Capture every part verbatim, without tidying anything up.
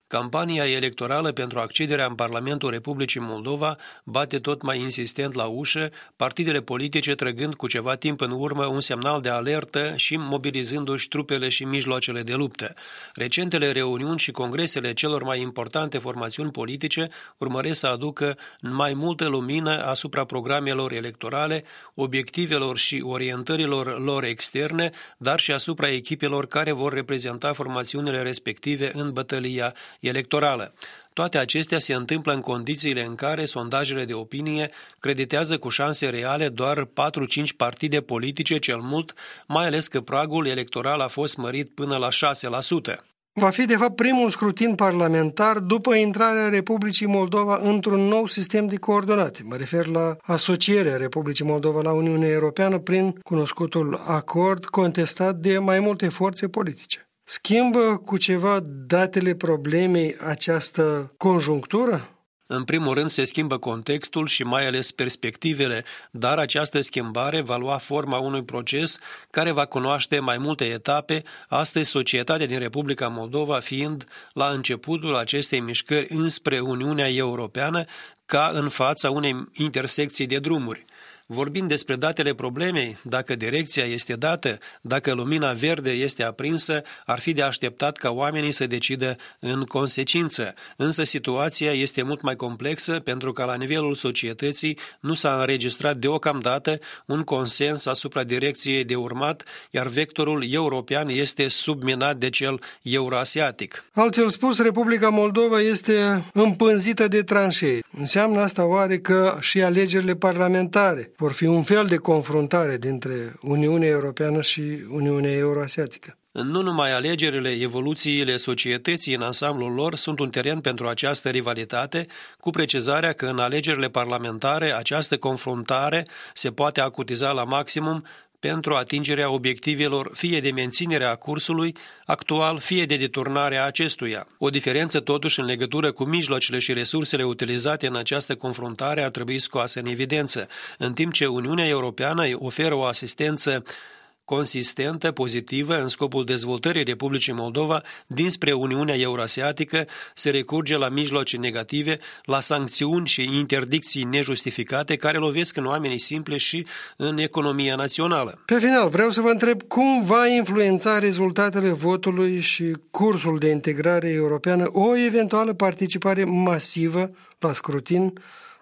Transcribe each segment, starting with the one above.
Campania electorală pentru accederea în Parlamentul Republicii Moldova bate tot mai insistent la ușă, partidele politice trăgând cu ceva timp în urmă un semnal de alertă și mobilizându-și trupele și mijloacele de luptă. Recentele reuniuni și congresele celor mai importante formațiuni politice urmăresc să aducă mai multă lumină asupra programelor electorale, obiectivelor și orientărilor lor externe, dar și asupra echipelor care vor reprezenta formațiunile respective în bătălia electorală. Toate acestea se întâmplă în condițiile în care sondajele de opinie creditează cu șanse reale doar patru-cinci partide politice cel mult, mai ales că pragul electoral a fost mărit până la șase la sută. Va fi de fapt primul scrutin parlamentar după intrarea Republicii Moldova într-un nou sistem de coordonate. Mă refer la asocierea Republicii Moldova la Uniunea Europeană prin cunoscutul acord contestat de mai multe forțe politice. Schimbă cu ceva datele problemei această conjunctură? În primul rând se schimbă contextul și mai ales perspectivele, dar această schimbare va lua forma unui proces care va cunoaște mai multe etape, astăzi societatea din Republica Moldova fiind la începutul acestei mișcări înspre Uniunea Europeană ca în fața unei intersecții de drumuri. Vorbind despre datele problemei, dacă direcția este dată, dacă lumina verde este aprinsă, ar fi de așteptat ca oamenii să decidă în consecință. Însă situația este mult mai complexă pentru că la nivelul societății nu s-a înregistrat deocamdată un consens asupra direcției de urmat, iar vectorul european este subminat de cel euroasiatic. Altfel spus, Republica Moldova este împânzită de tranșee. Înseamnă asta oare că și alegerile parlamentare vor fi un fel de confruntare dintre Uniunea Europeană și Uniunea Euroasiatică? Nu numai alegerile, evoluțiile societății în ansamblul lor sunt un teren pentru această rivalitate, cu precizarea că în alegerile parlamentare această confruntare se poate acutiza la maximum pentru atingerea obiectivelor fie de menținere a cursului actual, fie de deturnare a acestuia. O diferență totuși în legătură cu mijloacele și resursele utilizate în această confruntare ar trebui scoasă în evidență, în timp ce Uniunea Europeană oferă o asistență consistentă, pozitivă, în scopul dezvoltării Republicii Moldova dinspre Uniunea Eurasiatică, se recurge la mijloace negative, la sancțiuni și interdicții nejustificate care lovesc în oamenii simple și în economia națională. Pe final, vreau să vă întreb cum va influența rezultatele votului și cursul de integrare europeană o eventuală participare masivă la scrutin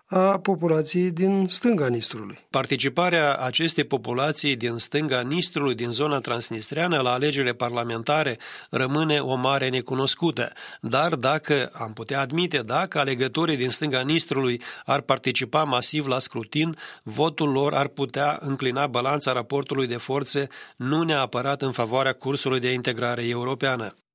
a populației din stânga Nistrului. Participarea acestei populații din stânga Nistrului, din zona transnistreană, la alegerile parlamentare rămâne o mare necunoscută. Dar dacă, am putea admite, dacă alegătorii din stânga Nistrului ar participa masiv la scrutin, votul lor ar putea înclina balanța raportului de forțe nu neapărat în favoarea cursului de integrare europeană.